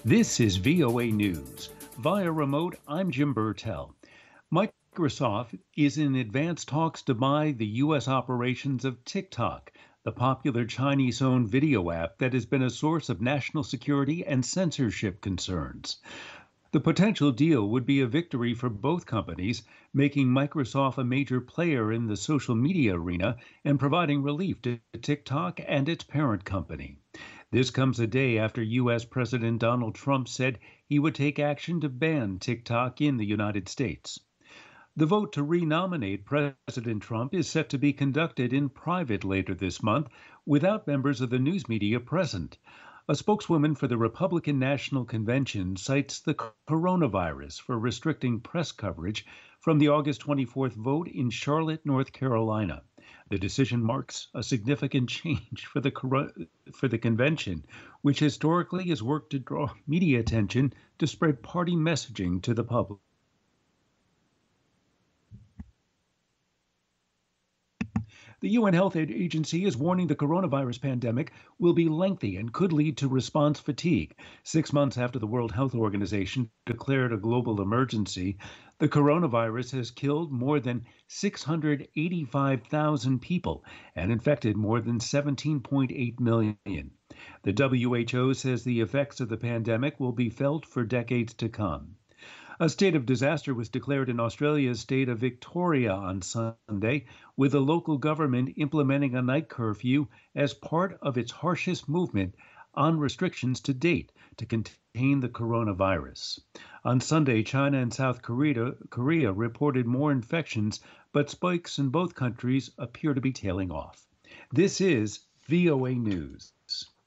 This is VOA News. Via remote, I'm Jim Burtell. Microsoft is in advanced talks to buy the U.S. operations of TikTok, the popular Chinese owned video app that has been a source of national security and censorship concerns. The potential deal would be a victory for both companies, making Microsoft a major player in the social media arena and providing relief to TikTok and its parent company. This comes a day after U.S. President Donald Trump said he would take action to ban TikTok in the United States. The vote to renominate President Trump is set to be conducted in private later this month without members of the news media present. A spokeswoman for the Republican National Convention cites the coronavirus for restricting press coverage from the August 24th vote in Charlotte, North Carolina. The decision marks a significant change for the convention, which historically has worked to draw media attention to spread party messaging to the public. The UN Health Agency is warning the coronavirus pandemic will be lengthy and could lead to response fatigue. 6 months after the World Health Organization declared a global emergency, the coronavirus has killed more than 685,000 people and infected more than 17.8 million. The WHO says the effects of the pandemic will be felt for decades to come. A state of disaster was declared in Australia's state of Victoria on Sunday, with the local government implementing a night curfew as part of its harshest movement on restrictions to date to contain the coronavirus. On Sunday, China and South Korea reported more infections, but spikes in both countries appear to be tailing off. This is VOA News.